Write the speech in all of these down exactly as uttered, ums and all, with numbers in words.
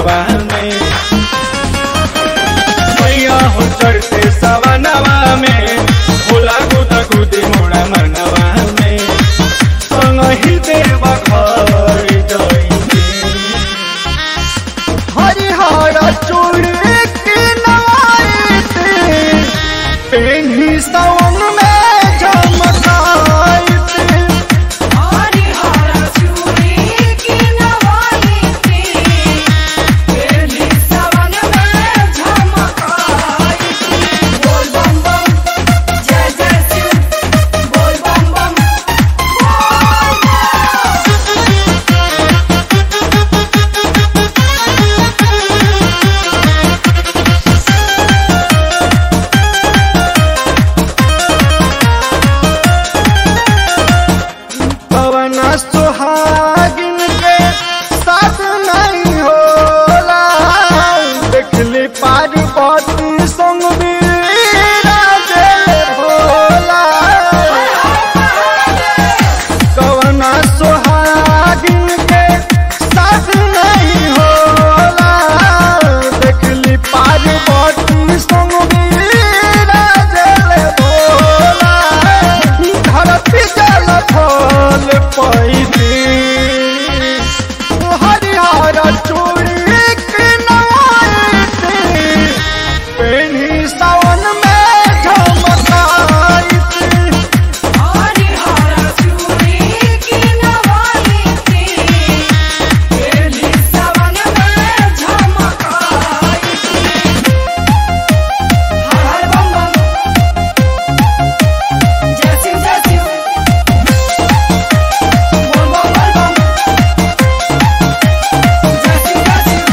मनवा में मैया हो चढ़ते सवनवा में भोला गुदा गुदी मोड़ा मनवा में संग ही देव घर जाएंगे हरिहर चूड़ी की नवाई पेन्ही सावन में झमकाई हरिहर चूड़ी की नवाई पेन्ही सावन में झमकाई बोल बम बम जय जय शिव बोल बम बम पवना सुहागिन के साथ नहीं होला देखली पार्वती संग विराजे भोला पवना सुहागिन के साथ नहीं होला देखली पार्वती संग विराजे भोला धरती जल फल पैदी हरिहर चूड़ी की नवाई पेन्ही सावन में झमकाई हरिहर चूड़ी की नवाई पेन्ही सावन में झमकाई हर हर बम बम जय शिव जय शिव बोल बम बोल बम जय शिव जय शिव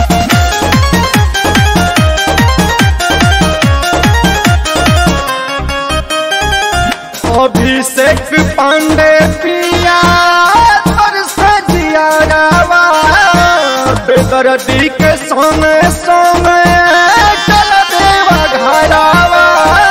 अभिषेक पांडे पिया तर से जियारावा बेदर्दी के सोने सोने चल देवा घरावा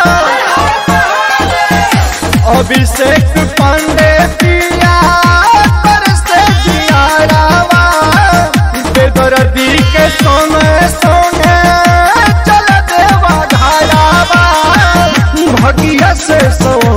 अभिषेक पांडे पिया तर से जियारावा बेदर्दी के सोने सोने चल देवा घरावा भगिया से सो